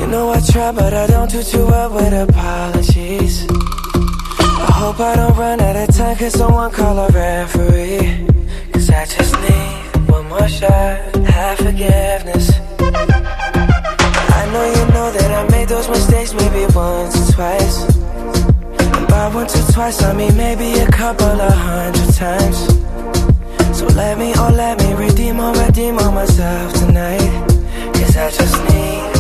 know I try, but I don't do too well with apologies. I hope I don't run out of time, could someone call a referee? Cause I just need one more shot, have forgiveness. I know you know that I made those mistakes maybe once or twice. And by once or twice I mean maybe a couple of 100 times. So let me redeem or redeem on myself tonight. Cause I just need